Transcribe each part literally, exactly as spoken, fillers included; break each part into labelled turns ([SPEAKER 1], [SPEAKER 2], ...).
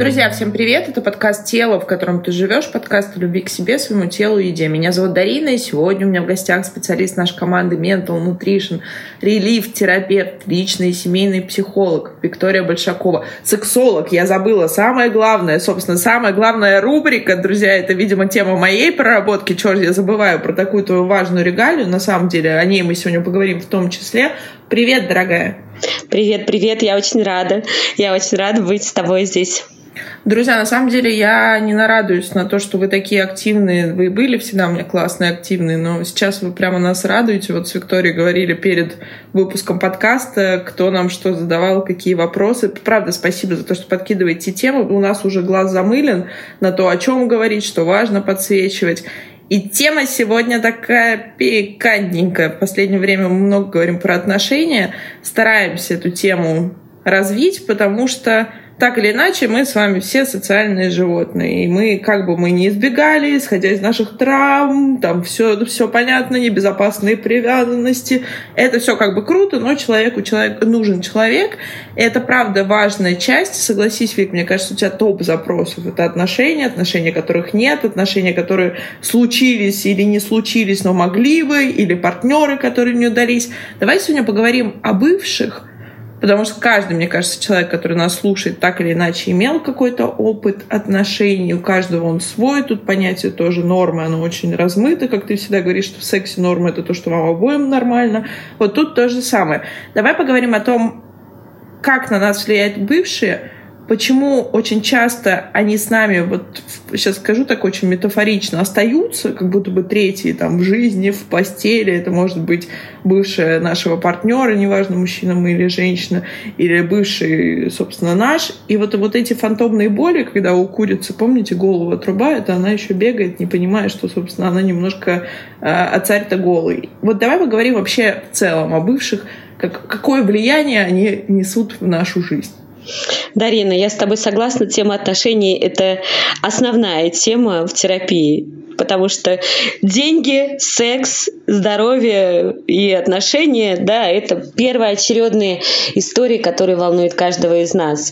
[SPEAKER 1] Друзья, всем привет! Это подкаст «Тело, в котором ты живешь», подкаст о любви к себе, своему телу и еде. Меня зовут Дарина, и сегодня у меня в гостях специалист нашей команды Mental Nutrition, релиф-терапевт, личный и семейный психолог Виктория Большакова. Сексолог, я забыла, самое главное, собственно, самая главная рубрика, друзья, это, видимо, тема моей проработки. Чёрт, я забываю про такую твою важную регалию, на самом деле, о ней мы сегодня поговорим в том числе. Привет, дорогая!
[SPEAKER 2] Привет, привет, я очень рада. Я очень рада быть с тобой здесь.
[SPEAKER 1] Друзья, на самом деле я не нарадуюсь на то, что вы такие активные. Вы были всегда у меня классные, активные, но сейчас вы прямо нас радуете. Вот с Викторией говорили перед выпуском подкаста, кто нам что задавал, какие вопросы. Правда, спасибо за то, что подкидываете темы. У нас уже глаз замылен на то, о чем говорить, что важно подсвечивать. И тема сегодня такая пикантненькая. В последнее время мы много говорим про отношения. Стараемся эту тему развить, потому что так или иначе, мы с вами все социальные животные. И мы, как бы мы ни избегали, исходя из наших травм, там все, все понятно, небезопасные привязанности. Это все как бы круто, но человеку человек, нужен человек. И это, правда, важная часть. Согласись, Вик, мне кажется, у тебя топ запросов. Это отношения, отношения, которых нет, отношения, которые случились или не случились, но могли бы, или партнеры, которые не удались. Давай сегодня поговорим о бывших. Потому что каждый, мне кажется, человек, который нас слушает, так или иначе имел какой-то опыт отношений. У каждого он свой. Тут понятие тоже нормы, оно очень размыто. Как ты всегда говоришь, что в сексе норма — это то, что вам обоим нормально. Вот тут то же самое. Давай поговорим о том, как на нас влияют бывшие, почему очень часто они с нами, вот сейчас скажу так очень метафорично, остаются, как будто бы третьи там в жизни, в постели. Это может быть бывшая нашего партнера, неважно, мужчина мы или женщина, или бывший, собственно, наш. И вот, вот эти фантомные боли, когда у курицы, помните, голову отрубают, а она еще бегает, не понимая, что, собственно, она немножко, а царь-то голый. Вот давай поговорим вообще в целом о бывших, как, какое влияние они несут в нашу жизнь.
[SPEAKER 2] Дарина, я с тобой согласна, тема отношений — это основная тема в терапии, потому что деньги, секс, здоровье и отношения, да, это первоочередные истории, которые волнуют каждого из нас.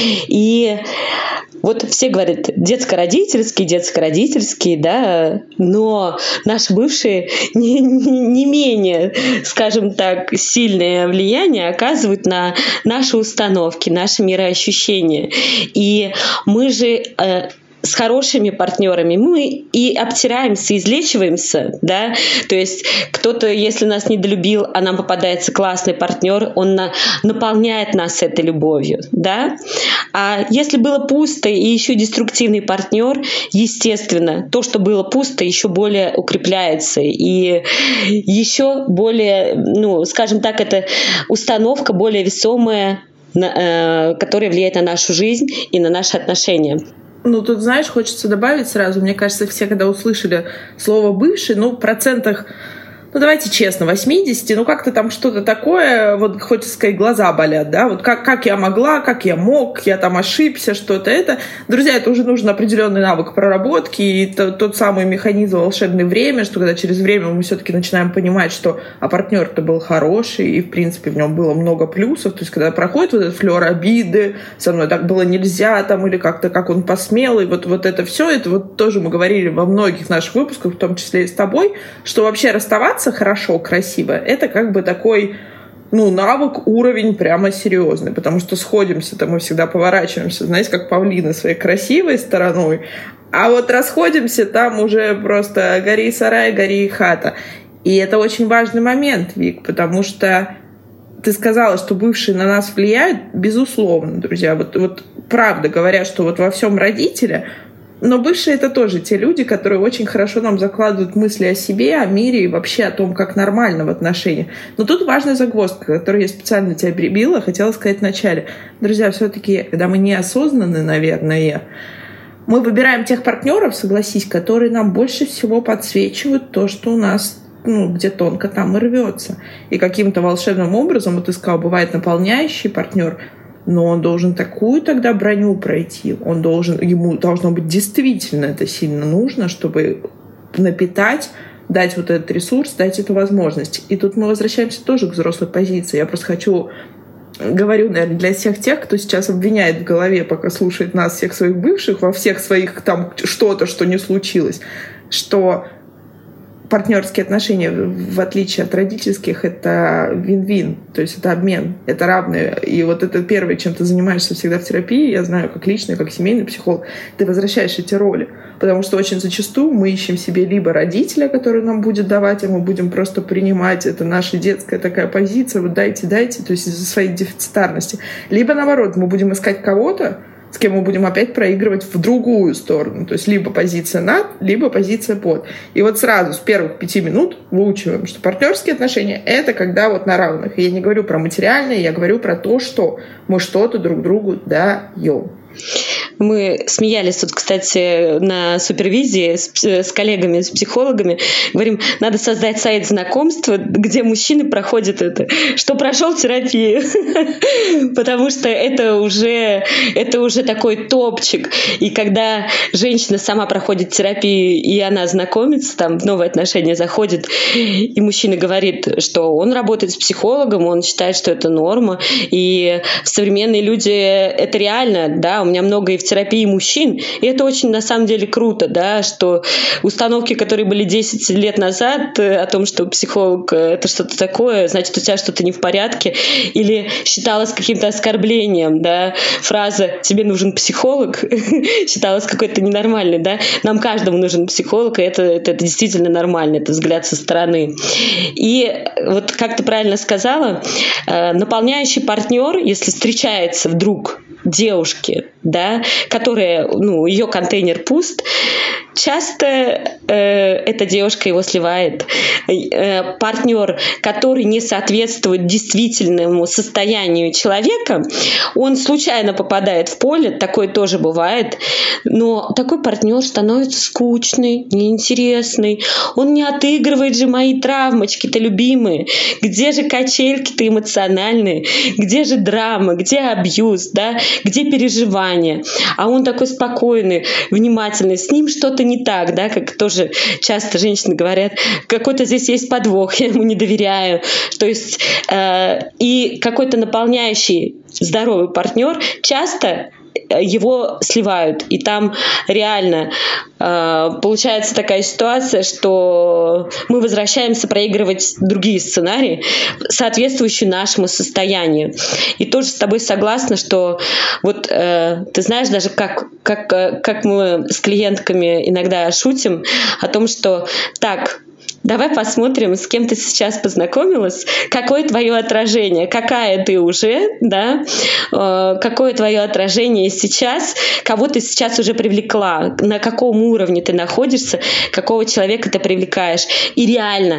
[SPEAKER 2] И вот все говорят детско-родительский, детско-родительский, да, но наши бывшие не, не менее, скажем так, сильное влияние оказывают на наши установки, наши мироощущения. И мы же э, с хорошими партнерами мы и обтираемся, излечиваемся, да, то есть кто-то, если нас недолюбил, а нам попадается классный партнер, он на, наполняет нас этой любовью, да, а если было пусто и еще деструктивный партнер, естественно, то, что было пусто, еще более укрепляется и еще более, ну, скажем так, это установка более весомая, на, э, которая влияет на нашу жизнь и на наши отношения.
[SPEAKER 1] Ну, тут, знаешь, хочется добавить сразу. Мне кажется, все, когда услышали слово «бывший», ну, в процентах, ну, давайте честно, восемьдесят, ну, как-то там что-то такое, вот, хочется сказать, глаза болят, да, вот как, как я могла, как я мог, я там ошибся, что-то это. Друзья, это уже нужен определенный навык проработки, и то, тот самый механизм волшебное время, что когда через время мы все-таки начинаем понимать, что а партнер-то был хороший, и, в принципе, в нем было много плюсов, то есть, когда проходит вот этот флёр обиды, со мной так было нельзя, там, или как-то, как он посмел, и вот, вот это все, это вот тоже мы говорили во многих наших выпусках, в том числе и с тобой, что вообще расставаться хорошо, красиво, это как бы такой, ну, навык, уровень прямо серьезный, потому что сходимся-то мы всегда поворачиваемся, знаете, как павлины своей красивой стороной, а вот расходимся, там уже просто гори сарай, гори хата. И это очень важный момент, Вик, потому что ты сказала, что бывшие на нас влияют, безусловно, друзья, вот, вот правда говорят, что вот во всем родители. Но бывшие — это тоже те люди, которые очень хорошо нам закладывают мысли о себе, о мире и вообще о том, как нормально в отношениях. Но тут важная загвоздка, которую я специально тебя перебила, хотела сказать вначале. Друзья, все-таки, когда мы неосознанны, наверное, мы выбираем тех партнеров, согласись, которые нам больше всего подсвечивают то, что у нас, ну, где тонко, там и рвется. И каким-то волшебным образом, вот ты сказал, бывает наполняющий партнер, но он должен такую тогда броню пройти, он должен, ему должно быть действительно это сильно нужно, чтобы напитать, дать вот этот ресурс, дать эту возможность. И тут мы возвращаемся тоже к взрослой позиции. Я просто хочу говорю, наверное, для всех тех, кто сейчас обвиняет в голове, пока слушает нас, всех своих бывших, во всех своих там что-то, что не случилось, что партнерские отношения, в отличие от родительских, это вин-вин, то есть это обмен, это равное. И вот это первое, чем ты занимаешься всегда в терапии, я знаю, как личный, как семейный психолог, ты возвращаешь эти роли. Потому что очень зачастую мы ищем себе либо родителя, который нам будет давать, а мы будем просто принимать, это наша детская такая позиция, вот дайте, дайте, то есть из-за своей дефицитарности. Либо наоборот, мы будем искать кого-то, с кем мы будем опять проигрывать в другую сторону. То есть либо позиция над, либо позиция под. И вот сразу с первых пяти минут выучиваем, что партнерские отношения — это когда вот на равных. И я не говорю про материальное, я говорю про то, что мы что-то друг другу даем.
[SPEAKER 2] Мы смеялись тут, кстати, на супервизии с, с коллегами, с психологами. Говорим, надо создать сайт знакомства, где мужчины проходят это, что прошел терапию. Потому что это уже, это уже такой топчик. И когда женщина сама проходит терапию, и она знакомится, там, в новые отношения заходит, и мужчина говорит, что он работает с психологом, он считает, что это норма. И современные люди, это реально, да, у меня много и в терапии мужчин, и это очень на самом деле круто, да, что установки, которые были десять лет назад о том, что психолог — это что-то такое, значит, у тебя что-то не в порядке, или считалось каким-то оскорблением, да, фраза «тебе нужен психолог» считалась какой-то ненормальной, да, нам каждому нужен психолог, и это, это, это действительно нормально, это взгляд со стороны. И вот, как ты правильно сказала, наполняющий партнер, если встречается вдруг девушки, да, которая, ну, ее контейнер пуст, часто э, эта девушка его сливает. Э, партнер, который не соответствует действительному состоянию человека, он случайно попадает в поле, такое тоже бывает, но такой партнер становится скучный, неинтересный, он не отыгрывает же мои травмочки-то любимые, где же качельки-то эмоциональные, где же драма, где абьюз, да, где переживания, а он такой спокойный, внимательный, с ним что-то не так, да, как тоже часто женщины говорят, какой-то здесь есть подвох, я ему не доверяю, то есть э, и какой-то наполняющий здоровый партнер часто его сливают, и там реально э, получается такая ситуация, что мы возвращаемся проигрывать другие сценарии, соответствующие нашему состоянию. И тоже с тобой согласна, что вот э, ты знаешь, даже как, как, как мы с клиентками иногда шутим о том, что так, давай посмотрим, с кем ты сейчас познакомилась, какое твое отражение, какая ты уже, да, э, какое твое отражение сейчас, кого ты сейчас уже привлекла, на каком уровне ты находишься, какого человека ты привлекаешь. И реально,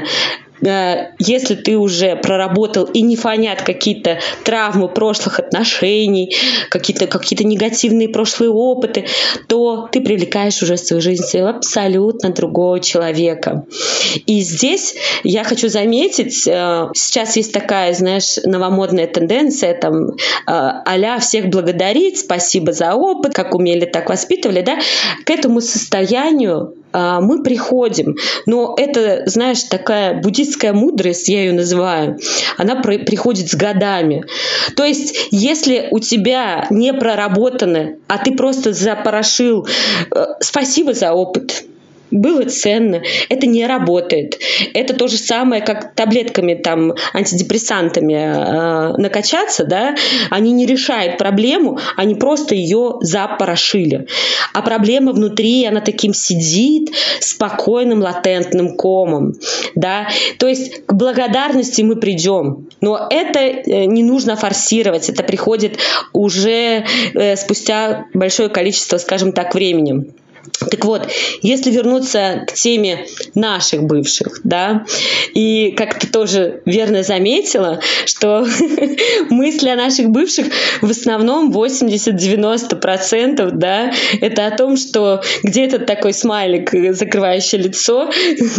[SPEAKER 2] если ты уже проработал и не фонят какие-то травмы прошлых отношений, какие-то, какие-то негативные прошлые опыты, то ты привлекаешь уже в свою жизнь абсолютно другого человека. И здесь я хочу заметить, сейчас есть такая, знаешь, новомодная тенденция, там, а-ля всех благодарить, спасибо за опыт, как умели, так воспитывали, да, к этому состоянию мы приходим. Но это, знаешь, такая буддистская мудрость, я ее называю, она при- приходит с годами. То есть, если у тебя не проработано, а ты просто запорошил, спасибо за опыт, было ценно. Это не работает. Это то же самое, как таблетками, там, антидепрессантами э, накачаться, да, они не решают проблему, они просто ее запорошили. А проблема внутри, она таким сидит, спокойным, латентным комом, да. То есть к благодарности мы придем, но это не нужно форсировать, это приходит уже э, спустя большое количество, скажем так, времени. Так вот, если вернуться к теме наших бывших, да, и как ты тоже верно заметила, что мысли о наших бывших в основном восемьдесят-девяносто процентов, да, это о том, что где-то такой смайлик, закрывающий лицо,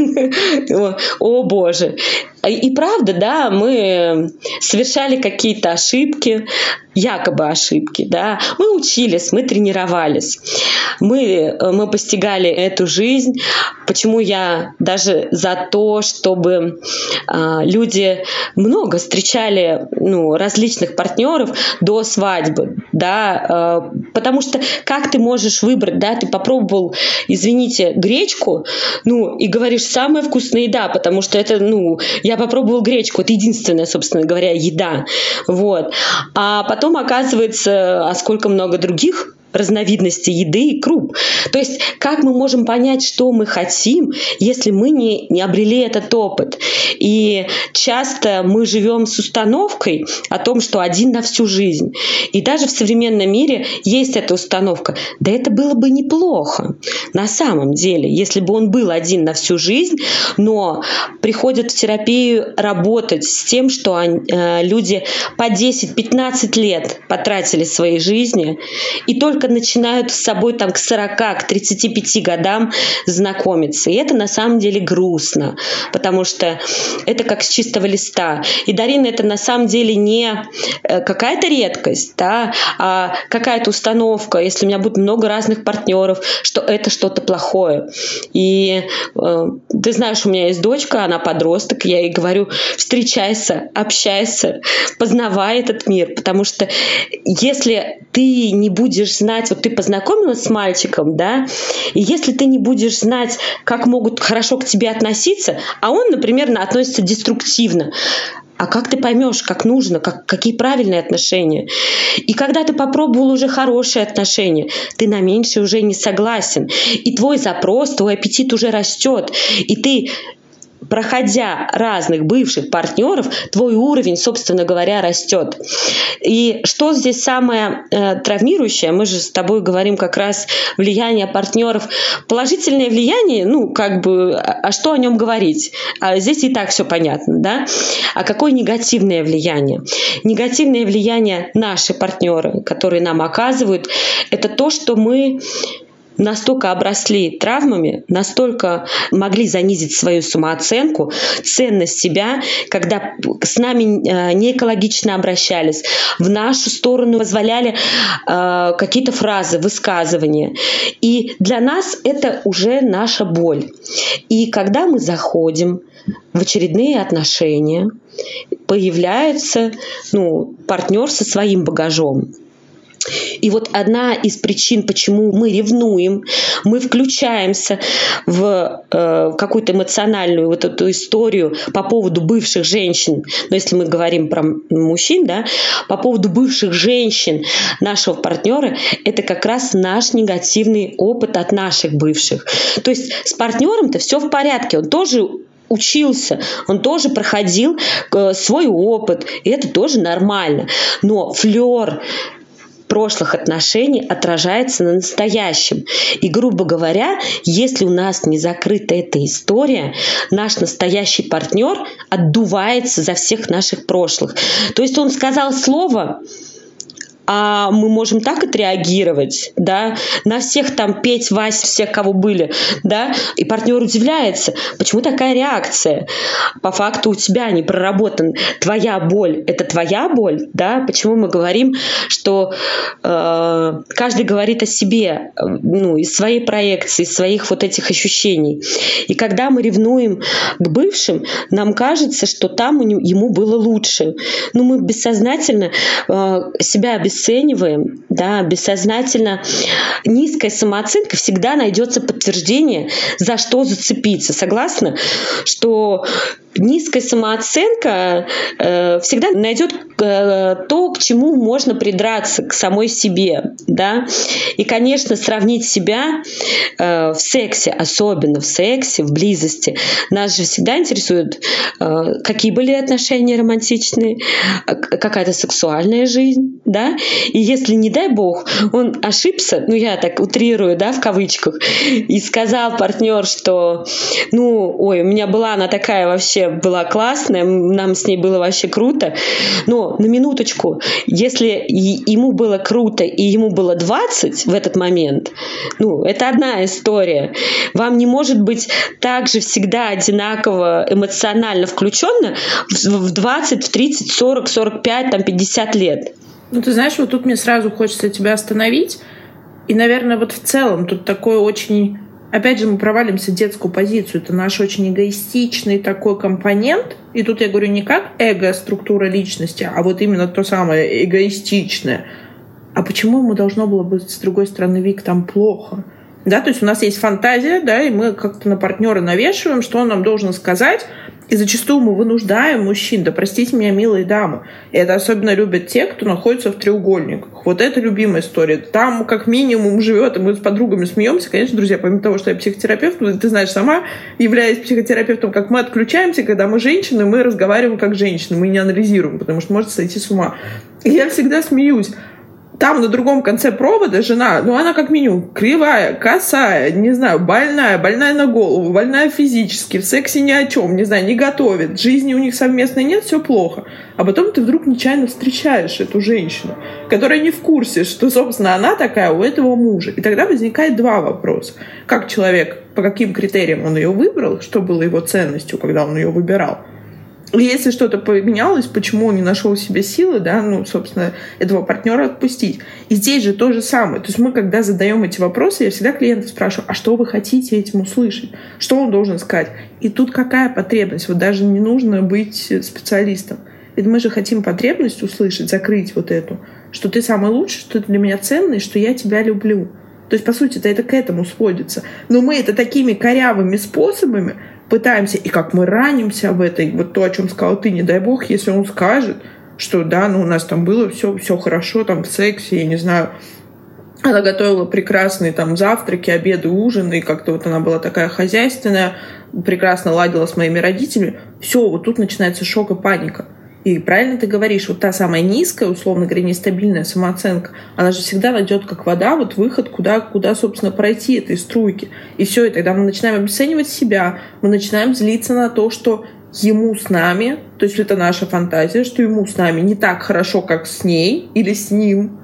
[SPEAKER 2] о боже. И правда, да, мы совершали какие-то ошибки, якобы ошибки, да. Мы учились, мы тренировались, мы, мы постигали эту жизнь. Почему я даже за то, чтобы э, люди много встречали ну, различных партнеров до свадьбы, да, э, потому что как ты можешь выбрать, да, ты попробовал, извините, гречку, ну, и говоришь, самая вкусная еда, потому что это, ну, я попробовал гречку, это единственная, собственно говоря, еда, вот, а потом оказывается, а сколько много других разновидностей еды и круп. То есть как мы можем понять, что мы хотим, если мы не, не обрели этот опыт? И часто мы живем с установкой о том, что один на всю жизнь. И даже в современном мире есть эта установка. Да это было бы неплохо на самом деле, если бы он был один на всю жизнь, но приходят в терапию работать с тем, что они, э, люди по десять-пятнадцать лет потратили своей жизни, и только начинают с собой там к сорока, к тридцати пяти годам знакомиться. И это на самом деле грустно, потому что это как с чистого листа. И, Дарина, это на самом деле не какая-то редкость, да, а какая-то установка, если у меня будет много разных партнеров, что это что-то плохое. И э, ты знаешь, у меня есть дочка, она подросток, я ей говорю, встречайся, общайся, познавай этот мир, потому что если ты не будешь знать, вот ты познакомилась с мальчиком, да, и если ты не будешь знать, как могут хорошо к тебе относиться, а он, например, относится деструктивно, а как ты поймешь, как нужно, как, какие правильные отношения? И когда ты попробовал уже хорошие отношения, ты на меньшее уже не согласен. И твой запрос, твой аппетит уже растет. И ты, проходя разных бывших партнеров, твой уровень, собственно говоря, растет. И что здесь самое э, травмирующее? Мы же с тобой говорим как раз влияние партнеров. Положительное влияние, ну, как бы, а, а что о нем говорить? А здесь и так все понятно, да? А какое негативное влияние? Негативное влияние наши партнеры, которые нам оказывают, это то, что мы настолько обросли травмами, настолько могли занизить свою самооценку, ценность себя, когда с нами не экологично обращались, в нашу сторону позволяли э, какие-то фразы, высказывания. И для нас это уже наша боль. И когда мы заходим в очередные отношения, появляется ну, партнер со своим багажом. И вот одна из причин, почему мы ревнуем, мы включаемся в э, какую-то эмоциональную вот эту историю по поводу бывших женщин, но если мы говорим про мужчин, да, по поводу бывших женщин нашего партнера, это как раз наш негативный опыт от наших бывших. То есть с партнером-то все в порядке, он тоже учился, он тоже проходил э, свой опыт, и это тоже нормально. Но флёр прошлых отношений отражается на настоящем. И, грубо говоря, если у нас не закрыта эта история, наш настоящий партнер отдувается за всех наших прошлых. То есть он сказал слово, а мы можем так отреагировать, да, на всех там петь, Вась, всех, кого были, да, и партнер удивляется, почему такая реакция? По факту у тебя не проработан твоя боль, это твоя боль, да, почему мы говорим, что э, каждый говорит о себе, ну, из своей проекции, из своих вот этих ощущений. И когда мы ревнуем к бывшим, нам кажется, что там ему было лучше. Ну, мы бессознательно э, себя обесцениваем, Оцениваем, да, бессознательно. Низкая самооценка всегда найдется подтверждение, за что зацепиться. Согласна, что низкая самооценка э, всегда найдет э, то, к чему можно придраться, к самой себе, да. И, конечно, сравнить себя э, в сексе, особенно в сексе, в близости, нас же всегда интересует, э, какие были отношения романтичные, э, какая-то сексуальная жизнь, да. И если, не дай бог, он ошибся, ну я так утрирую, да, в кавычках, и сказал партнер, что, ну, ой, у меня была она такая вообще, была классная, нам с ней было вообще круто, но на минуточку, если ему было круто и ему было двадцать в этот момент, ну, это одна история. Вам не может быть также всегда одинаково эмоционально включенно в двадцать, в тридцать, сорок, сорок пять, там, пятьдесят лет.
[SPEAKER 1] Ну, ты знаешь, вот тут мне сразу хочется тебя остановить. И, наверное, вот в целом тут такой очень... Опять же, мы провалимся в детскую позицию. Это наш очень эгоистичный такой компонент. И тут я говорю не как эго-структура личности, а вот именно то самое эгоистичное. А почему ему должно было быть, с другой стороны, Вик, там плохо? Да, то есть у нас есть фантазия, да, и мы как-то на партнера навешиваем, что он нам должен сказать, и зачастую мы вынуждаем мужчин, да простите меня, милые дамы. И это особенно любят те, кто находится в треугольниках. Вот это любимая история. Там как минимум живет, и мы с подругами смеемся. Конечно, друзья, помимо того, что я психотерапевт, ты знаешь, сама, являясь психотерапевтом, как мы отключаемся, когда мы женщины, мы разговариваем как женщины, мы не анализируем, потому что может сойти с ума. И я всегда смеюсь. Там на другом конце провода жена, ну она как минимум кривая, косая, не знаю, больная, больная на голову, больная физически, в сексе ни о чем, не знаю, не готовит, жизни у них совместной нет, все плохо. А потом ты вдруг нечаянно встречаешь эту женщину, которая не в курсе, что, собственно, она такая у этого мужа. И тогда возникает два вопроса. Как человек, по каким критериям он ее выбрал, что было его ценностью, когда он ее выбирал. И если что-то поменялось, почему он не нашел в себе силы, да, ну, собственно, этого партнера отпустить. И здесь же то же самое. То есть мы, когда задаем эти вопросы, я всегда клиентов спрашиваю, а что вы хотите этим услышать? Что он должен сказать? И тут какая потребность? Вот даже не нужно быть специалистом. Ведь мы же хотим потребность услышать, закрыть вот эту, что ты самый лучший, что ты для меня ценный, что я тебя люблю. То есть, по сути, это к этому сводится. Но мы это такими корявыми способами пытаемся, и как мы ранимся в этой, вот то, о чем сказала ты, не дай бог, если он скажет, что да, ну у нас там было все, все хорошо, там в сексе, я не знаю, она готовила прекрасные там завтраки, обеды, ужины, и как-то вот она была такая хозяйственная, прекрасно ладила с моими родителями, все, вот тут начинается шок и паника. И правильно ты говоришь, вот та самая низкая, условно говоря, нестабильная самооценка, она же всегда найдет, как вода, вот выход, куда, куда, собственно, пройти этой струйки. И все, и тогда мы начинаем обесценивать себя, мы начинаем злиться на то, что ему с нами, то есть это наша фантазия, что ему с нами не так хорошо, как с ней или с ним.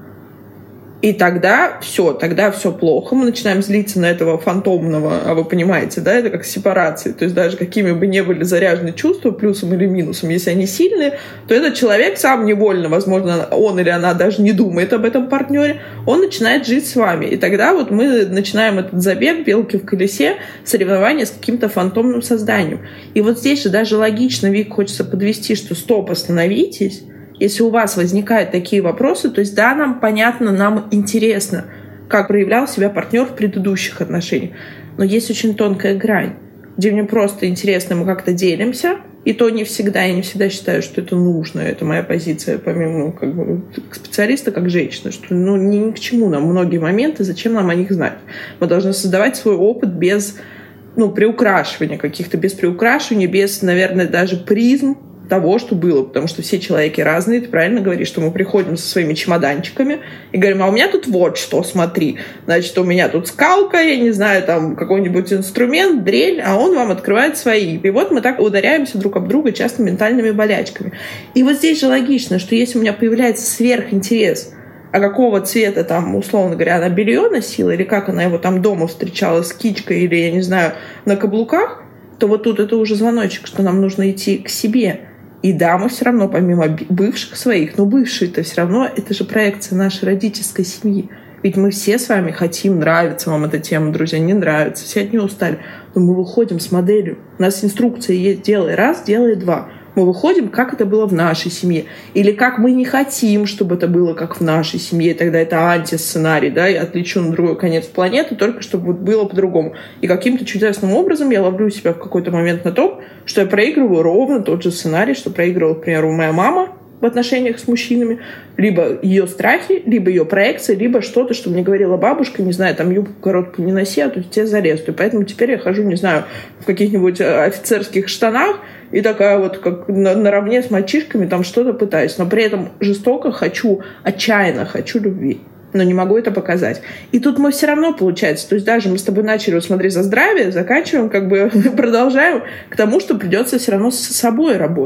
[SPEAKER 1] И тогда все, тогда все плохо. Мы начинаем злиться на этого фантомного, а вы понимаете, да, это как сепарация. То есть даже какими бы ни были заряжены чувства, плюсом или минусом, если они сильные, то этот человек сам невольно, возможно, он или она даже не думает об этом партнере, он начинает жить с вами. И тогда вот мы начинаем этот забег белки в колесе, соревнования с каким-то фантомным созданием. И вот здесь же даже логично, Вик, хочется подвести, что стоп, остановитесь. Если у вас возникают такие вопросы, то есть да, нам понятно, нам интересно, как проявлял себя партнер в предыдущих отношениях. Но есть очень тонкая грань, где мне просто интересно, мы как-то делимся, и то не всегда, я не всегда считаю, что это нужно. Это моя позиция, помимо ну, как бы, специалиста, как женщины, что ну, ни, ни к чему нам многие моменты, зачем нам о них знать. Мы должны создавать свой опыт без ну, приукрашивания каких-то, без приукрашивания, без, наверное, даже призм того, что было, потому что все человеки разные, ты правильно говоришь, что мы приходим со своими чемоданчиками и говорим, а у меня тут вот что, смотри, значит, у меня тут скалка, я не знаю, там какой-нибудь инструмент, дрель, а он вам открывает свои. И вот мы так ударяемся друг об друга часто ментальными болячками. И вот здесь же логично, что если у меня появляется сверхинтерес, а какого цвета там, условно говоря, она белье носила, или как она его там дома встречала с кичкой, или, я не знаю, на каблуках, то вот тут это уже звоночек, что нам нужно идти к себе. И да, мы все равно, помимо бывших своих, но бывшие-то все равно, это же проекция нашей родительской семьи. Ведь мы все с вами хотим, нравится вам эта тема, друзья, не нравится, все от нее устали. Но мы выходим с моделью. У нас инструкция есть «делай раз, делай два». Мы выходим, как это было в нашей семье. Или как мы не хотим, чтобы это было как в нашей семье. Тогда это антисценарий, да, я отлечу на другой конец планеты, только чтобы вот было по-другому. И каким-то чудесным образом я ловлю себя в какой-то момент на том, что я проигрываю ровно тот же сценарий, что проигрывала, к примеру, моя мама в отношениях с мужчинами. Либо ее страхи, либо ее проекции, либо что-то, что мне говорила бабушка, не знаю, там юбку короткую не носи, а то тебя зарежут. И поэтому теперь я хожу, не знаю, в каких-нибудь офицерских штанах, и такая вот как на, наравне с мальчишками там что-то пытаюсь. Но при этом жестоко хочу, отчаянно хочу любви. Но не могу это показать. И тут мы все равно, получается, то есть даже мы с тобой начали вот смотреть за здравие, заканчиваем, как бы продолжаем к тому, что придется все равно с собой работать.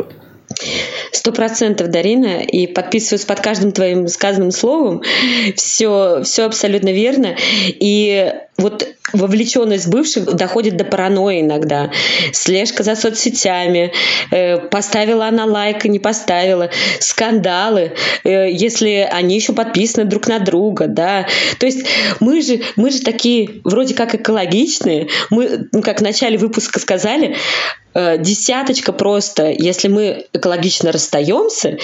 [SPEAKER 2] Сто процентов, Дарина, и подписываюсь под каждым твоим сказанным словом. Все, все абсолютно верно. И вот вовлеченность бывших доходит до паранойи иногда. Слежка за соцсетями, э, поставила она лайк, не поставила, скандалы, э, если они еще подписаны друг на друга, да. То есть мы же, мы же такие вроде как экологичные. Мы, ну, как в начале выпуска сказали, э, десяточка просто, если мы экологично расстаемся,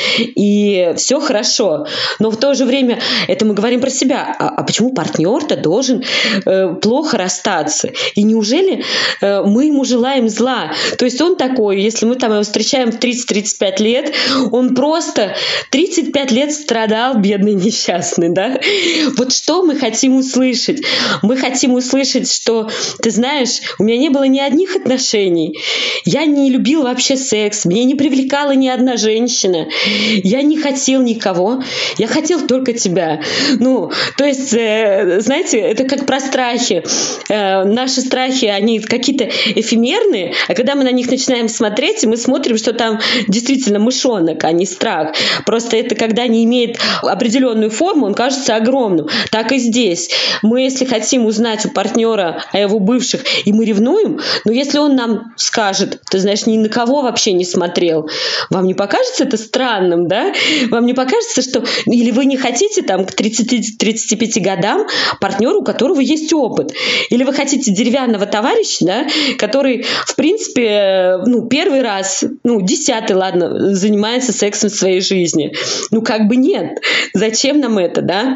[SPEAKER 2] и все хорошо. Но в то же время это мы говорим про себя. А, а почему партнер-то должен э, плохо расстаться? И неужели э, мы ему желаем зла? То есть он такой, если мы там его встречаем в тридцать-тридцать пять лет, он просто тридцать пять лет страдал, бедный несчастный, да? Вот что мы хотим услышать? Мы хотим услышать, что, ты знаешь, у меня не было ни одних отношений, я не любил вообще секс, меня не привлекала ни одна женщина, я не хотел никого, я хотел только тебя. Ну, то есть, э, знаете, это как про страхи. Э, наши страхи, они какие-то эфемерные, а когда мы на них начинаем смотреть, мы смотрим, что там действительно мышонок, а не страх. Просто это когда не имеет определенную форму, он кажется огромным. Так и здесь. Мы, если хотим узнать у партнера о его бывших, и мы ревнуем, но если он нам скажет, ты знаешь, ни на кого вообще не смотрел, вам не покажется это странным, да? Вам не покажется, что... Или вы не хотите там к тридцати-тридцати пяти годам партнера, у которого есть опыт? Или вы хотите деревянного товарища, да, который, в принципе, ну, первый раз, ну, десятый, ладно, занимается сексом в своей жизни? Ну, как бы нет. Зачем нам это, да?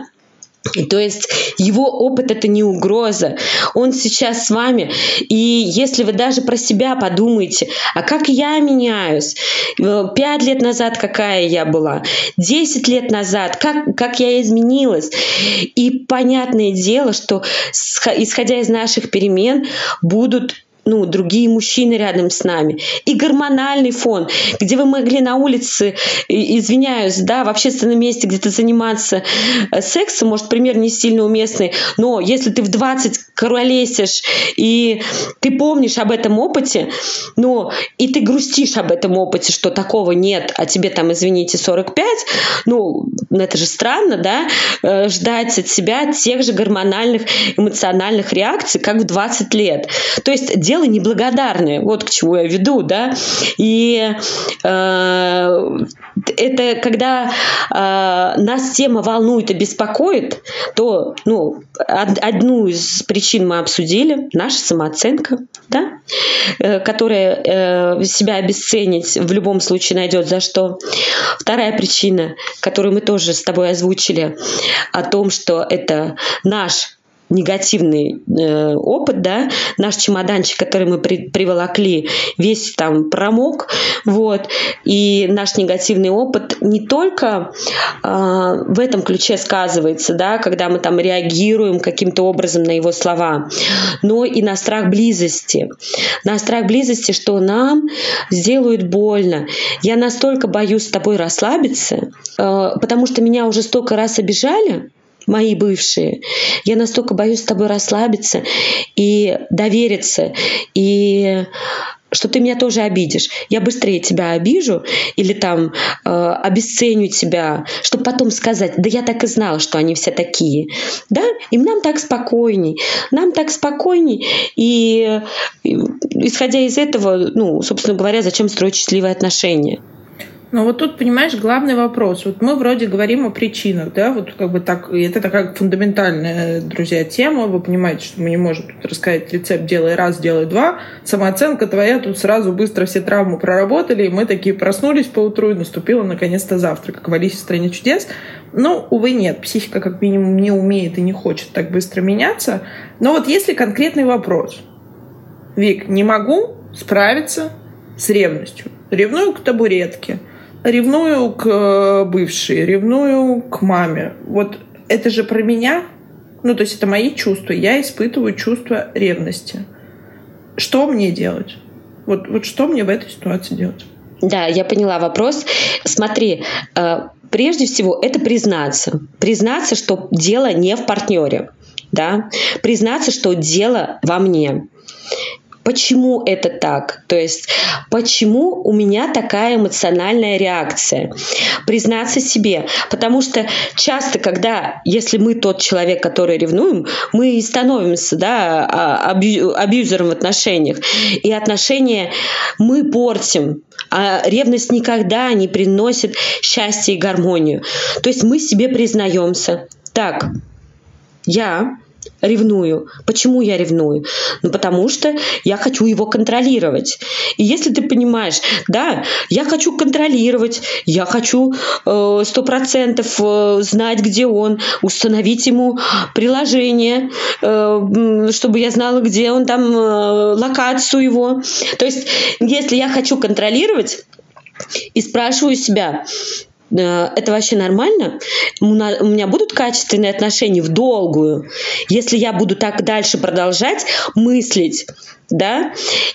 [SPEAKER 2] То есть его опыт — это не угроза. Он сейчас с вами. И если вы даже про себя подумаете, а как я меняюсь? Пять лет назад какая я была? Десять лет назад? Как, как я изменилась? И понятное дело, что, исходя из наших перемен, будут ну, другие мужчины рядом с нами. И гормональный фон, где вы могли на улице, извиняюсь, да, в общественном месте где-то заниматься сексом, может, пример не сильно уместный, но если ты в двадцать куролесишь, и ты помнишь об этом опыте, ну, и ты грустишь об этом опыте, что такого нет, а тебе там, извините, сорок пять, ну, это же странно, да, ждать от себя тех же гормональных, эмоциональных реакций, как в двадцать лет. То есть дело неблагодарное, вот к чему я веду, да, и э, это когда э, нас тема волнует и беспокоит, то, ну, од- одну из причин мы обсудили, наша самооценка, да, э, которая э, себя обесценить в любом случае найдет за что. Вторая причина, которую мы тоже с тобой озвучили, о том, что это наш негативный э, опыт, да, наш чемоданчик, который мы при, приволокли, весь там промок, вот, и наш негативный опыт не только э, в этом ключе сказывается, да, когда мы там реагируем каким-то образом на его слова, но и на страх близости, на страх близости, что нам сделают больно. Я настолько боюсь с тобой расслабиться, э, потому что меня уже столько раз обижали, мои бывшие. Я настолько боюсь с тобой расслабиться и довериться, и что ты меня тоже обидишь. Я быстрее тебя обижу или там э, обесценю тебя, чтобы потом сказать, да я так и знала, что они все такие. Да? Им нам так спокойней. Нам так спокойней. И, и исходя из этого, ну, собственно говоря, зачем строить счастливые отношения?
[SPEAKER 1] Но вот тут, понимаешь, главный вопрос. Вот мы вроде говорим о причинах, да, вот как бы так, и это такая фундаментальная, друзья, тема. Вы понимаете, что мы не можем тут рассказать рецепт «делай раз, делай два». Самооценка твоя, тут сразу быстро все травмы проработали, и мы такие проснулись поутру, и наступило наконец-то завтра, как в «Алисе в стране чудес». Но, увы, нет, психика как минимум не умеет и не хочет так быстро меняться. Но вот если конкретный вопрос. Вик, не могу справиться с ревностью. Ревную к табуретке. Ревную к бывшей, ревную к маме. Вот это же про меня. Ну, то есть это мои чувства. Я испытываю чувство ревности. Что мне делать? Вот, вот что мне в этой ситуации делать?
[SPEAKER 2] Да, я поняла вопрос. Смотри, прежде всего это признаться. Признаться, что дело не в партнере. Да? Признаться, что дело во мне. почему это так, то есть почему у меня такая эмоциональная реакция, признаться себе, потому что часто, когда, если мы тот человек, который ревнуем, мы и становимся, да, абью- абьюзером в отношениях, и отношения мы портим, а ревность никогда не приносит счастья и гармонию. То есть мы себе признаемся: так, я ревную. Почему я ревную? Ну, потому что я хочу его контролировать. И если ты понимаешь, да, я хочу контролировать, я хочу сто процентов э, знать, где он, установить ему приложение, э, чтобы я знала, где он там, э, локацию его. То есть, если я хочу контролировать и спрашиваю себя, это вообще нормально? У меня будут качественные отношения в долгую, если я буду так дальше продолжать мыслить, да?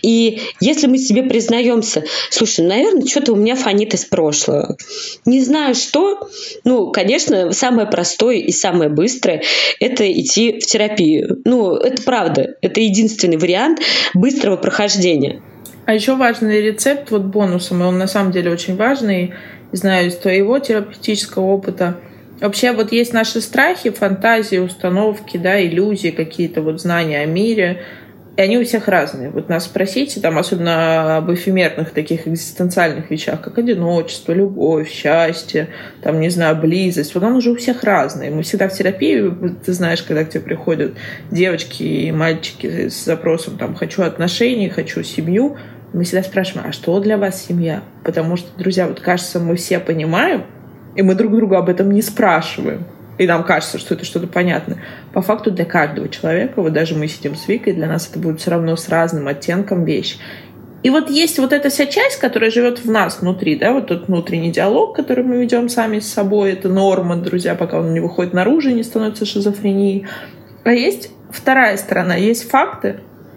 [SPEAKER 2] И если мы себе признаемся: слушай, наверное, что-то у меня фонит из прошлого, не знаю что, ну, конечно, самое простое и самое быстрое — это идти в терапию. Ну, это правда, это единственный вариант быстрого прохождения.
[SPEAKER 1] А еще важный рецепт, вот бонусом, и он на самом деле очень важный, знаю из твоего терапевтического опыта. Вообще вот есть наши страхи, фантазии, установки, да, иллюзии, какие-то вот знания о мире, и они у всех разные. Вот нас спросите, там, особенно об эфемерных таких экзистенциальных вещах, как одиночество, любовь, счастье, там, не знаю, близость, вот он уже у всех разный. Мы всегда в терапии, ты знаешь, когда к тебе приходят девочки и мальчики с запросом, там, хочу отношений, хочу семью, мы всегда спрашиваем: а что для вас семья? Потому что, друзья, вот кажется, мы все понимаем, и мы друг друга об этом не спрашиваем. И нам кажется, что это что-то понятное. По факту для каждого человека, вот даже мы сидим с Викой, для нас это будет все равно с разным оттенком вещь. И вот есть вот эта вся часть, которая живет в нас внутри, да, вот тот внутренний диалог, который мы ведем сами с собой, это норма, друзья, пока он не выходит наружу и не становится шизофренией. А есть вторая сторона, есть факты.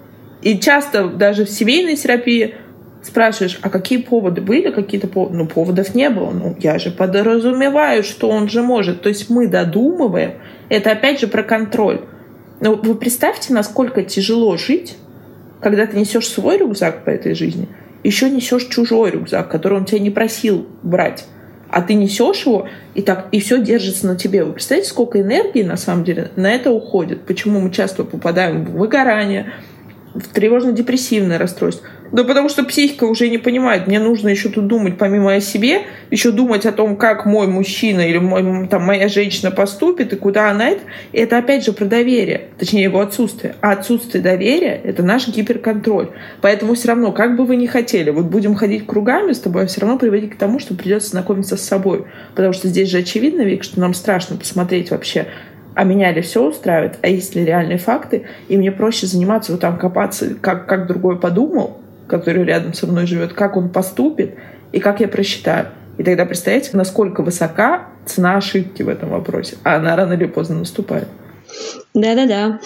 [SPEAKER 1] И часто даже в семейной терапии спрашиваешь: а какие поводы были? Какие-то поводы? Ну, поводов не было. Ну, я же подразумеваю, что он же может. То есть мы додумываем. Это опять же про контроль. Но вы представьте, насколько тяжело жить, когда ты несешь свой рюкзак по этой жизни, еще несешь чужой рюкзак, который он тебя не просил брать. А ты несешь его, и так, и все держится на тебе. Вы представляете, сколько энергии на самом деле на это уходит? Почему мы часто попадаем в выгорание, в тревожно-депрессивное расстройство? Да потому что психика уже не понимает, мне нужно еще тут думать помимо о себе, еще думать о том, как мой мужчина или мой, там, моя женщина поступит и куда она это. И это опять же про доверие, точнее его отсутствие. А отсутствие доверия — это наш гиперконтроль. Поэтому все равно, как бы вы ни хотели, вот будем ходить кругами с тобой, а все равно приводить к тому, что придется знакомиться с собой. Потому что здесь же очевидно, Вик, что нам страшно посмотреть вообще, а меня ли все устраивает, а есть ли реальные факты, и мне проще заниматься, вот там копаться, как, как другой подумал, который рядом со мной живет, как он поступит и как я просчитаю. И тогда представляете, насколько высока цена ошибки в этом вопросе, а она рано или поздно наступает.
[SPEAKER 2] Да-да-да.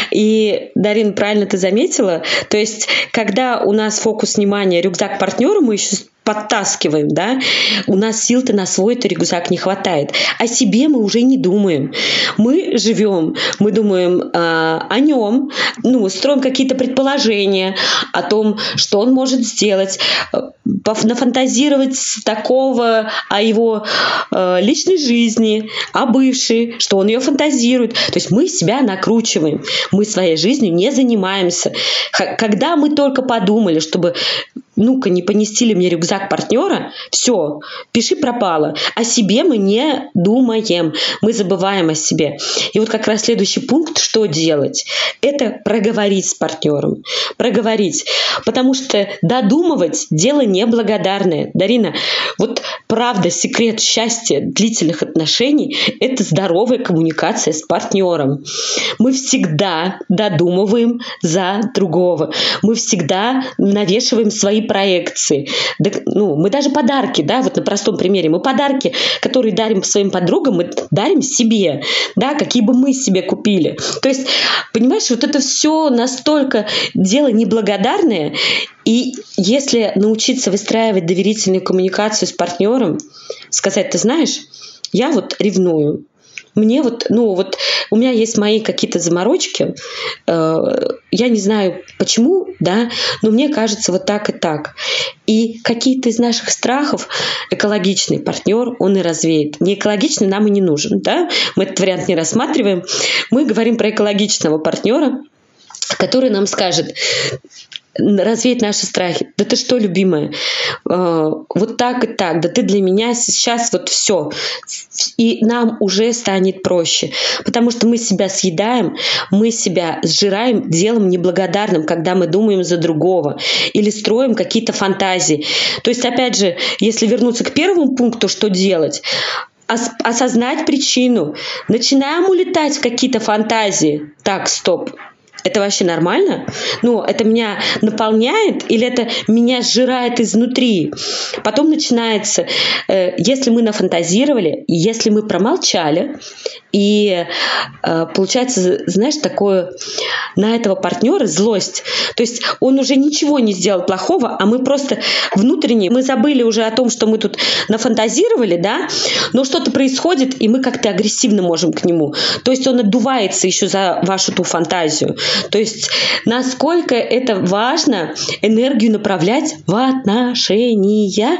[SPEAKER 2] И, Дарин, правильно ты заметила, то есть, когда у нас фокус внимания рюкзак партнера, мы еще подтаскиваем, да, у нас сил-то на свой-то рюкзак не хватает. О себе мы уже не думаем. Мы живем, мы думаем э, о нем, ну, строим какие-то предположения о том, что он может сделать, э, нафантазировать такого о его э, личной жизни, о бывшей, что он ее фантазирует. То есть мы себя накручиваем, мы своей жизнью не занимаемся. Х- когда мы только подумали, чтобы ну-ка, не понести ли мне рюкзак партнера, все, пиши пропало. О себе мы не думаем, мы забываем о себе. И вот как раз следующий пункт, что делать? Это проговорить с партнером. Проговорить. Потому что додумывать — дело неблагодарное. Дарина, вот правда, секрет счастья длительных отношений — это здоровая коммуникация с партнером. Мы всегда додумываем за другого. Мы всегда навешиваем свои проекции. Да, ну, мы даже подарки, да, вот на простом примере, мы подарки, которые дарим своим подругам, мы дарим себе, да, какие бы мы себе купили. То есть, понимаешь, вот это все настолько дело неблагодарное, и если научиться выстраивать доверительную коммуникацию с партнером, сказать: ты знаешь, я вот ревную, мне вот, ну вот у меня есть мои какие-то заморочки, э, я не знаю почему, да, но мне кажется вот так и так. И какие-то из наших страхов экологичный партнер, он и развеет. Не экологичный нам и не нужен, да, мы этот вариант не рассматриваем, мы говорим про экологичного партнера, который нам скажет, развеять наши страхи. Да ты что, любимая, вот так и так, да ты для меня сейчас вот все. И нам уже станет проще, потому что мы себя съедаем, мы себя сжираем делом неблагодарным, когда мы думаем за другого или строим какие-то фантазии. То есть, опять же, если вернуться к первому пункту, что делать? Осознать причину. Начинаем улетать в какие-то фантазии. Так, стоп. Это вообще нормально? Ну, это меня наполняет или это меня сжирает изнутри? Потом начинается, э, если мы нафантазировали, если мы промолчали, и э, получается, знаешь, такое на этого партнера злость. То есть он уже ничего не сделал плохого, а мы просто внутренне, мы забыли уже о том, что мы тут нафантазировали, да, но что-то происходит, и мы как-то агрессивно можем к нему. То есть он отдувается еще за вашу ту фантазию. То есть насколько это важно энергию направлять в отношения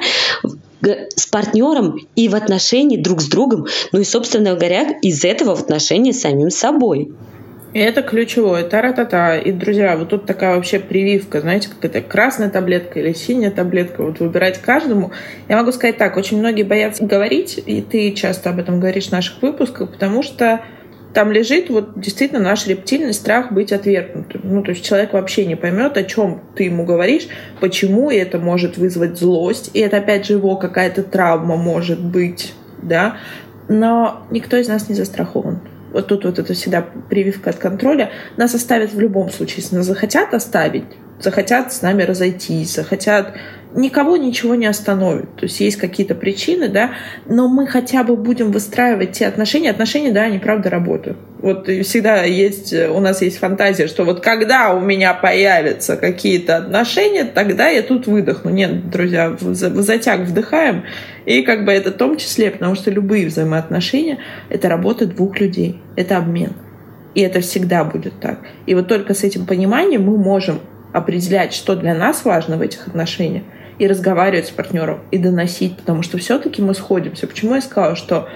[SPEAKER 2] с партнером и в отношении друг с другом, ну и, собственно говоря, из этого в отношении с самим собой.
[SPEAKER 1] И это ключевое. Та-ра-та-та. И, друзья, вот тут такая вообще прививка, знаете, как это красная таблетка или синяя таблетка, вот выбирать каждому. Я могу сказать так, очень многие боятся говорить, и ты часто об этом говоришь в наших выпусках, потому что там лежит вот действительно наш рептильный страх быть отвергнутым. Ну, то есть человек вообще не поймет, о чем ты ему говоришь, почему, и это может вызвать злость, и это опять же его какая-то травма может быть, да, но никто из нас не застрахован. Вот тут вот это всегда прививка от контроля. Нас оставят в любом случае. Если нас захотят оставить, захотят с нами разойтись, захотят... Никого ничего не остановит. То есть есть какие-то причины, да, но мы хотя бы будем выстраивать те отношения. Отношения, да, они правда работают. Вот всегда есть, у нас есть фантазия, что вот когда у меня появятся какие-то отношения, тогда я тут выдохну. Нет, друзья, в затяг вдыхаем. И как бы это в том числе, потому что любые взаимоотношения — это работа двух людей, это обмен. И это всегда будет так. И вот только с этим пониманием мы можем определять, что для нас важно в этих отношениях, и разговаривать с партнером, и доносить, потому что все-таки мы сходимся. Почему я сказала, что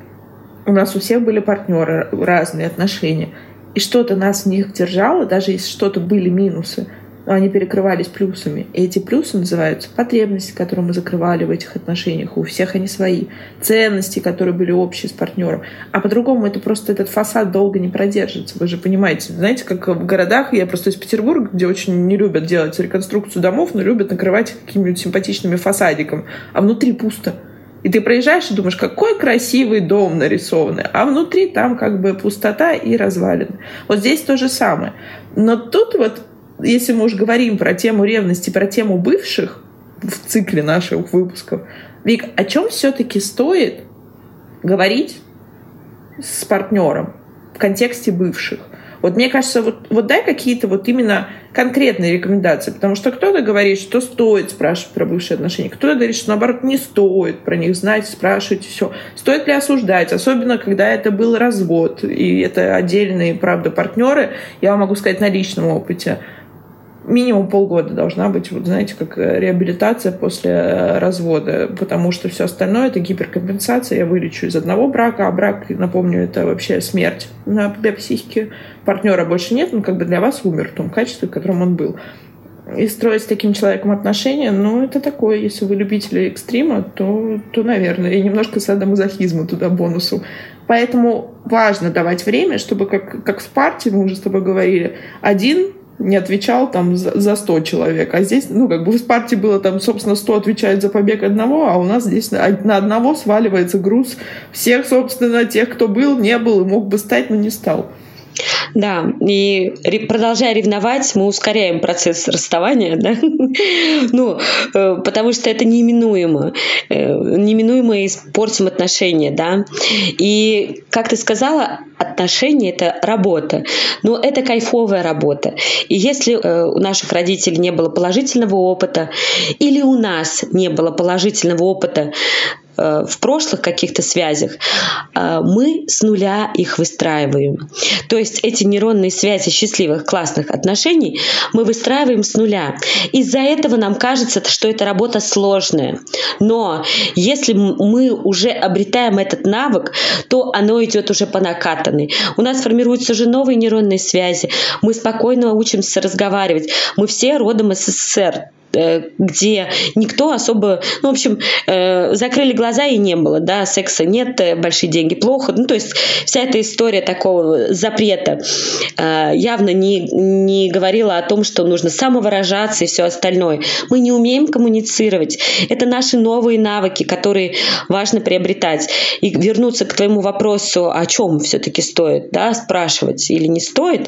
[SPEAKER 1] у нас у всех были партнеры, разные отношения, и что-то нас в них держало, даже если что-то были минусы, но они перекрывались плюсами. И эти плюсы называются потребности, которые мы закрывали в этих отношениях. У всех они свои. Ценности, которые были общие с партнером. А по-другому это просто этот фасад долго не продержится. Вы же понимаете, знаете, как в городах, я просто из Петербурга, где очень не любят делать реконструкцию домов, но любят накрывать какими-нибудь симпатичными фасадиком. А внутри пусто. И ты проезжаешь и думаешь, какой красивый дом нарисованный. А внутри там как бы пустота и развалины. Вот здесь то же самое. Но тут вот если мы уж говорим про тему ревности, про тему бывших в цикле наших выпусков, Вик, о чем все-таки стоит говорить с партнером в контексте бывших? Вот мне кажется, вот, вот дай какие-то вот именно конкретные рекомендации, потому что кто-то говорит, что стоит спрашивать про бывшие отношения, кто-то говорит, что наоборот не стоит про них знать, спрашивать, все. Стоит ли осуждать, особенно когда это был развод, и это отдельные, правда, партнеры, я вам могу сказать на личном опыте, минимум полгода должна быть, вот знаете, как реабилитация после развода, потому что все остальное — это гиперкомпенсация. Я вылечу из одного брака, а брак, напомню, это вообще смерть для психики. Партнера больше нет, он как бы для вас умер в том качестве, в котором он был. И строить с таким человеком отношения, ну, это такое, если вы любители экстрима, то, то наверное, и немножко садомазохизма туда бонусу. Поэтому важно давать время, чтобы, как, как в партии, мы уже с тобой говорили, один не отвечал там за, за сто человек. А здесь, ну, как бы в партии было там, собственно, сто отвечает за побег одного, а у нас здесь на, на одного сваливается груз всех, собственно, тех, кто был, не был и мог бы стать, но не стал.
[SPEAKER 2] Да, и продолжая ревновать, мы ускоряем процесс расставания, да? Ну, потому что это неминуемо. Неминуемо испортим отношения, да? И, как ты сказала, отношения — это работа. Но это кайфовая работа. И если у наших родителей не было положительного опыта, или у нас не было положительного опыта э, в прошлых каких-то связях, э, мы с нуля их выстраиваем. То есть эти нейронные связи счастливых, классных отношений мы выстраиваем с нуля. Из-за этого нам кажется, что эта работа сложная. Но если мы уже обретаем этот навык, то оно идет уже по накатанной. У нас формируются уже новые нейронные связи. Мы спокойно учимся разговаривать. Мы все родом из СССР, где никто особо, ну, в общем, э, закрыли глаза и не было, да, секса нет, большие деньги плохо, ну, то есть вся эта история такого запрета э, явно не, не говорила о том, что нужно самовыражаться и все остальное. Мы не умеем коммуницировать. Это наши новые навыки, которые важно приобретать. И вернуться к твоему вопросу, о чем все-таки стоит, да, спрашивать или не стоит.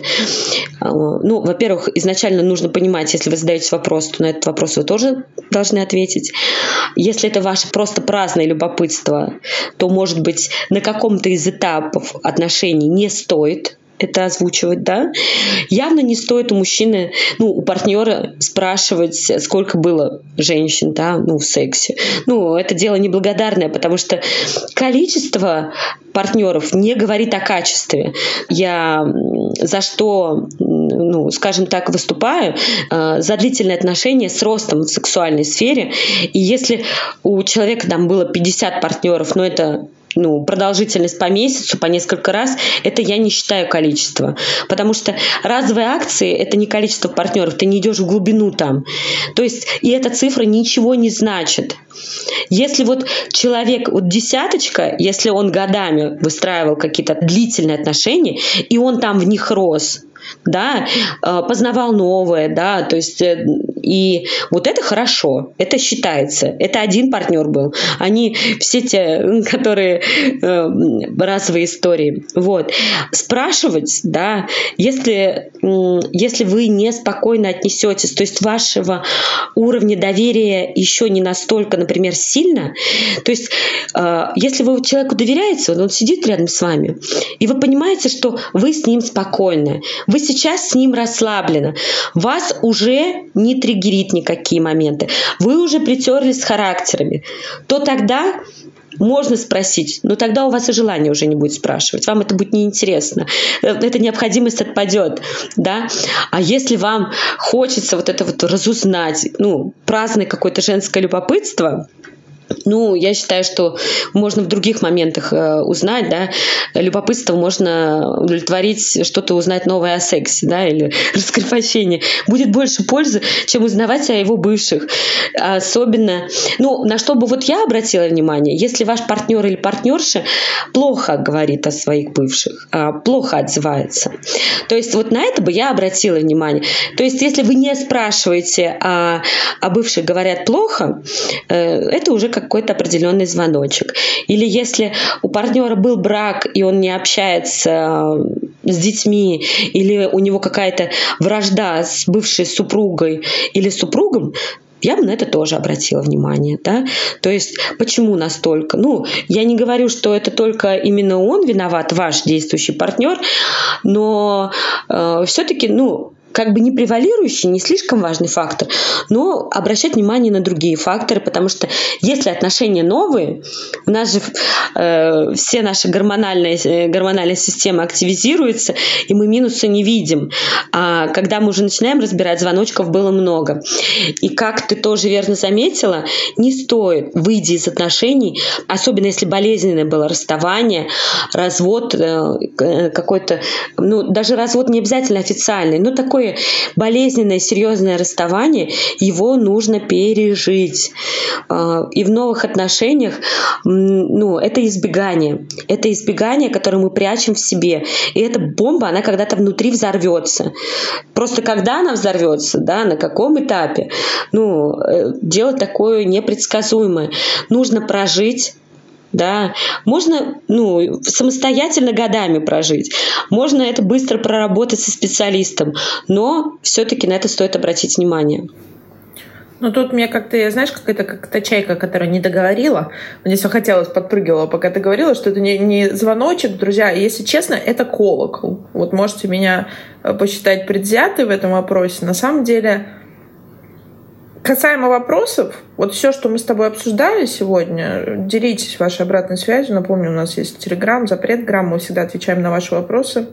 [SPEAKER 2] Ну, во-первых, изначально нужно понимать, если вы задаете вопрос, то на этот вопрос вопрос вы тоже должны ответить. Если это ваше просто праздное любопытство, то, может быть, на каком-то из этапов отношений не стоит это озвучивать, да. Явно не стоит у мужчины, ну, у партнера спрашивать, сколько было женщин, да, ну, в сексе. Ну, это дело неблагодарное, потому что количество партнеров не говорит о качестве. Я за что, ну, скажем так, выступаю, э, за длительные отношения с ростом в сексуальной сфере. И если у человека там было пятьдесят партнеров, но это ну, продолжительность по месяцу, по несколько раз, это я не считаю количество. Потому что разовые акции – это не количество партнеров, ты не идешь в глубину там. То есть, и эта цифра ничего не значит. Если вот человек, вот десяточка, если он годами выстраивал какие-то длительные отношения, и он там в них рос, да, познавал новое, да, то есть и вот это хорошо, это считается, это один партнер был, а не все те, которые э, разовые истории, вот. Спрашивать, да, если, если вы неспокойно отнесетесь, то есть вашего уровня доверия еще не настолько, например, сильно, то есть э, если вы человеку доверяете, он, он сидит рядом с вами, и вы понимаете, что вы с ним спокойны, вы сейчас с ним расслаблены, вас уже не триггерит никакие моменты, вы уже притерлись с характерами, то тогда можно спросить, но тогда у вас и желания уже не будет спрашивать, вам это будет неинтересно, эта необходимость отпадет, да. А если вам хочется вот это вот разузнать, ну, праздное какое-то женское любопытство, ну, я считаю, что можно в других моментах э, узнать, да, любопытство можно удовлетворить, что-то узнать новое о сексе, да, или раскрепощение. Будет больше пользы, чем узнавать о его бывших. Особенно, ну, на что бы вот я обратила внимание, если ваш партнер или партнерша плохо говорит о своих бывших, э, плохо отзывается. То есть вот на это бы я обратила внимание. То есть если вы не спрашиваете, а, а бывших говорят плохо, э, это уже какой-то определенный звоночек. Или если у партнера был брак, и он не общается с детьми, или у него какая-то вражда с бывшей супругой или супругом, я бы на это тоже обратила внимание, да. То есть почему настолько? Ну, я не говорю, что это только именно он виноват, ваш действующий партнер, но э, все-таки, ну, как бы не превалирующий, не слишком важный фактор, но обращать внимание на другие факторы, потому что если отношения новые, у нас же э, все наши гормональные, э, гормональная система активизируется, и мы минусы не видим. А когда мы уже начинаем разбирать, звоночков было много. И как ты тоже верно заметила, не стоит, выйдя из отношений, особенно если болезненное было расставание, развод э, какой-то, ну, даже развод не обязательно официальный, но такой болезненное, серьезное расставание, его нужно пережить. И в новых отношениях, ну, это избегание. Это избегание, которое мы прячем в себе. И эта бомба, она когда-то внутри взорвется. Просто когда она взорвется, да, на каком этапе, ну, дело такое непредсказуемое. Нужно прожить. Да, можно, ну, самостоятельно годами прожить, можно это быстро проработать со специалистом, но все-таки на это стоит обратить внимание.
[SPEAKER 1] Ну, тут мне как-то, знаешь, какая-то как-то чайка, которая не договорила. Мне все хотелось, подпрыгивала, пока ты говорила, что это не, не звоночек, друзья. Если честно, это колокол. Вот можете меня посчитать предвзятой в этом вопросе. На самом деле, Касаемо вопросов, вот все, что мы с тобой обсуждали сегодня, делитесь вашей обратной связью. Напомню, у нас есть Телеграм, Запретграм, мы всегда отвечаем на ваши вопросы.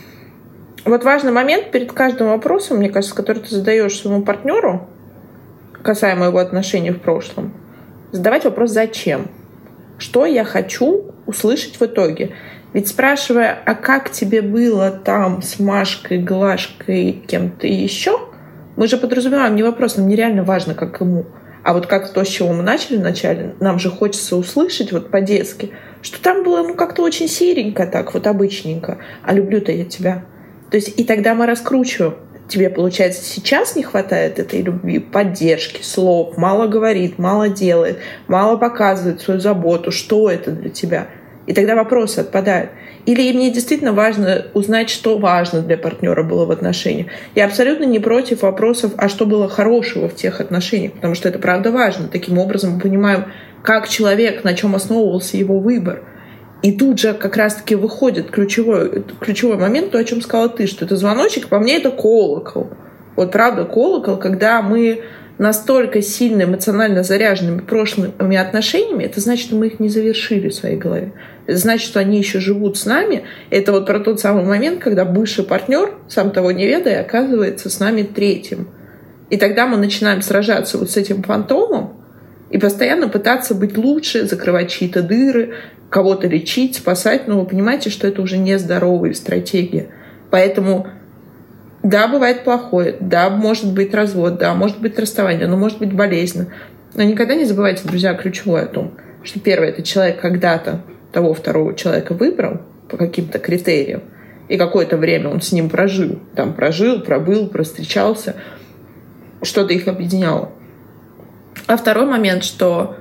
[SPEAKER 1] Вот важный момент перед каждым вопросом, мне кажется, который ты задаешь своему партнеру, касаемо его отношений в прошлом, задавать вопрос «Зачем?». Что я хочу услышать в итоге? Ведь спрашивая, а как тебе было там с Машкой, Глашкой, кем-то еще, мы же подразумеваем не вопрос, нам нереально важно, как ему. А вот как то, с чего мы начали вначале, нам же хочется услышать вот по-детски, что там было ну как-то очень серенько так, вот обычненько. А люблю-то я тебя. То есть и тогда мы раскручиваем. Тебе, получается, сейчас не хватает этой любви, поддержки, слов, мало говорит, мало делает, мало показывает свою заботу, что это для тебя. И тогда вопросы отпадают. Или мне действительно важно узнать, что важно для партнера было в отношениях. Я абсолютно не против вопросов, а что было хорошего в тех отношениях, потому что это правда важно. Таким образом мы понимаем, как человек, на чем основывался его выбор. И тут же как раз-таки выходит ключевой, ключевой момент, то, о чем сказала ты, что это звоночек, по мне это колокол. Вот правда колокол, когда мы настолько сильно эмоционально заряженными прошлыми отношениями, это значит, что мы их не завершили в своей голове. Это значит, что они еще живут с нами. Это вот про тот самый момент, когда бывший партнер, сам того не ведая, оказывается с нами третьим. И тогда мы начинаем сражаться вот с этим фантомом и постоянно пытаться быть лучше, закрывать чьи-то дыры, кого-то лечить, спасать. Но вы понимаете, что это уже нездоровая стратегия. Поэтому да, бывает плохое, да, может быть развод, да, может быть расставание, но может быть болезненно. Но никогда не забывайте, друзья, ключевое о том, что первое, это человек когда-то того второго человека выбрал по каким-то критериям, и какое-то время он с ним прожил. Там прожил, пробыл, простречался, что-то их объединяло. А второй момент, что,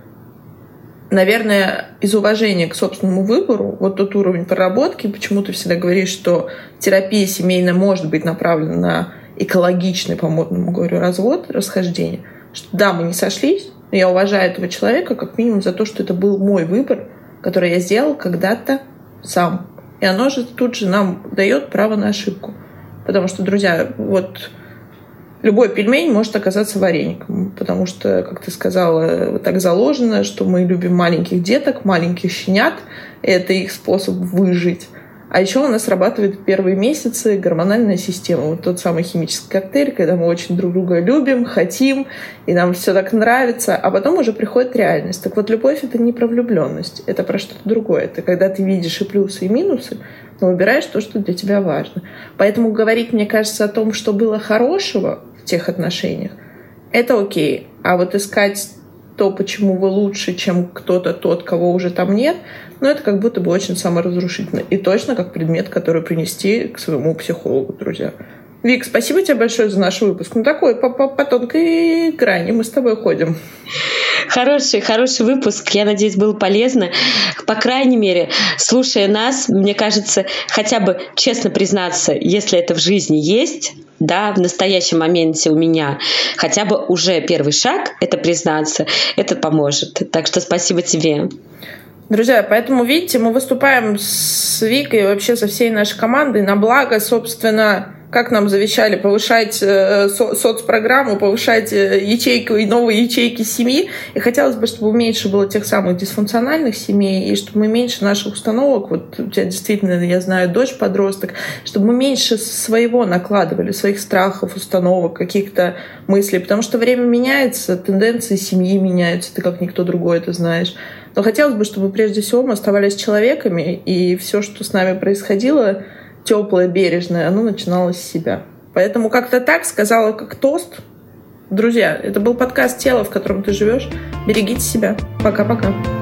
[SPEAKER 1] наверное, из уважения к собственному выбору, вот тот уровень проработки, почему ты всегда говоришь, что терапия семейная может быть направлена на экологичный, по-модному говорю, развод, расхождение, что да, мы не сошлись, но я уважаю этого человека как минимум за то, что это был мой выбор, который я сделал когда-то сам. И оно же тут же нам дает право на ошибку. Потому что, друзья, вот любой пельмень может оказаться вареником, потому что, как ты сказала, так заложено, что мы любим маленьких деток, маленьких щенят, и это их способ выжить. А еще у нас срабатывает первые месяцы гормональная система. Вот тот самый химический коктейль, когда мы очень друг друга любим, хотим, и нам все так нравится, а потом уже приходит реальность. Так вот, любовь — это не про влюбленность, это про что-то другое. Это когда ты видишь и плюсы, и минусы, но выбираешь то, что для тебя важно. Поэтому говорить, мне кажется, о том, что было хорошего в тех отношениях, это окей. А вот искать то, почему вы лучше, чем кто-то тот, кого уже там нет, но это как будто бы очень саморазрушительно. И точно как предмет, который принести к своему психологу, друзья. Вик, спасибо тебе большое за наш выпуск. Ну, такой по, по, по тонкой грани мы с тобой ходим.
[SPEAKER 2] Хороший, хороший выпуск. Я надеюсь, было полезно. По крайней мере, слушая нас, мне кажется, хотя бы честно признаться, если это в жизни есть, да, в настоящем моменте у меня, хотя бы уже первый шаг — это признаться, это поможет. Так что спасибо тебе.
[SPEAKER 1] Друзья, поэтому, видите, мы выступаем с Викой и вообще со всей нашей командой на благо, собственно, как нам завещали, повышать э, со- соцпрограмму, повышать э, ячейку и новые ячейки семьи. И хотелось бы, чтобы меньше было тех самых дисфункциональных семей, и чтобы мы меньше наших установок, вот у тебя действительно, я знаю, дочь-подросток, чтобы мы меньше своего накладывали, своих страхов, установок, каких-то мыслей, потому что время меняется, тенденции семьи меняются, ты как никто другой это знаешь. Но хотелось бы, чтобы прежде всего мы оставались человеками, и все, что с нами происходило, теплое, бережное, оно начиналось с себя. Поэтому как-то так сказала, как тост. Друзья, это был подкаст «Тело, в котором ты живешь». Берегите себя. Пока-пока.